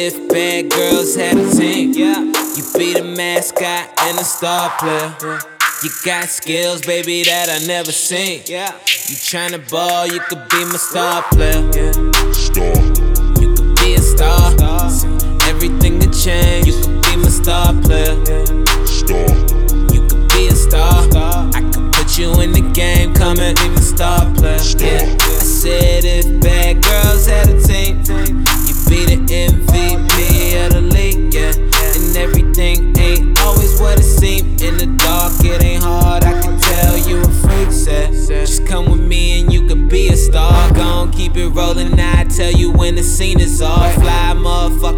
if bad girls had a team. You be the mascot and the star player. You got skills, baby, that I never seen. You tryna ball, you could be my star player. You could be a star. Everything could change. You could be my star player. You could be a star. I could put you in the game, come and be my star player. I said if bad girls had a team, you be the MVP of the league, and everything ain't always what it seems. In the dark, it ain't hard, I can tell you a freak, just come with me and you could be a star. Gon' keep it rolling, I tell you when the scene is off. Fly